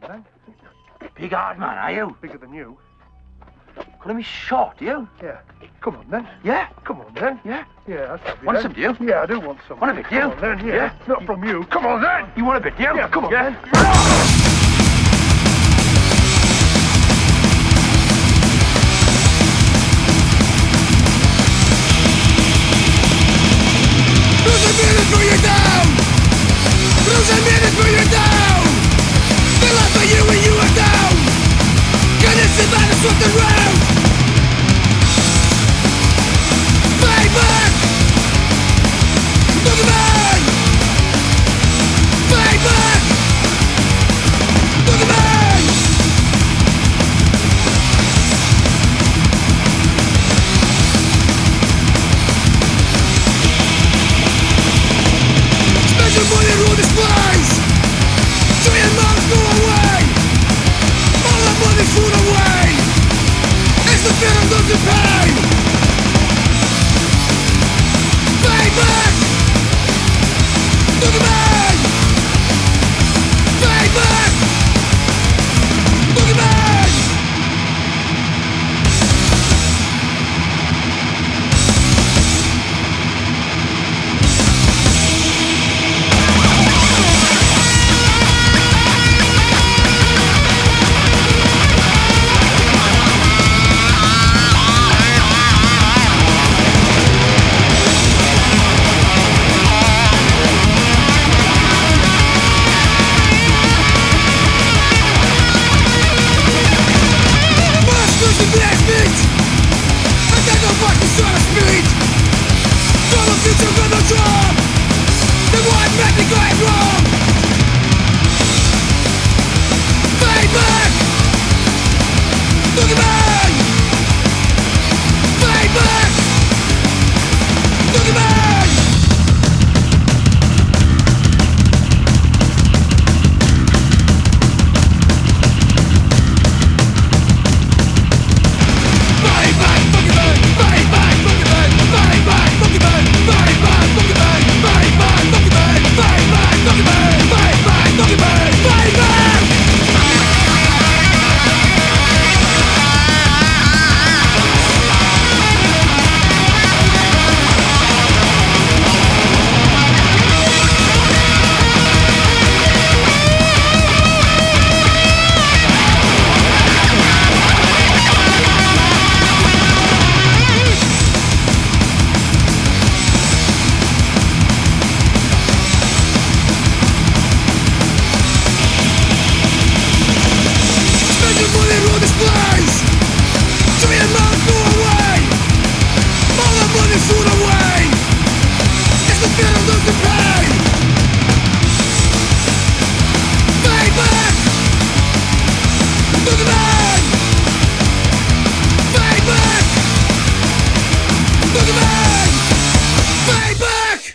then. Big hard man, are you? Bigger than you. Calling me short, you? Yeah. Come on, then. Yeah? Come on, then. Yeah? Yeah, that's Want some, do you? Yeah, I do want some. Want a bit, do you? Come on, then, yeah. Not from you. Come on, then. You want a bit, do you? Yeah, come on, yeah? then. Fear of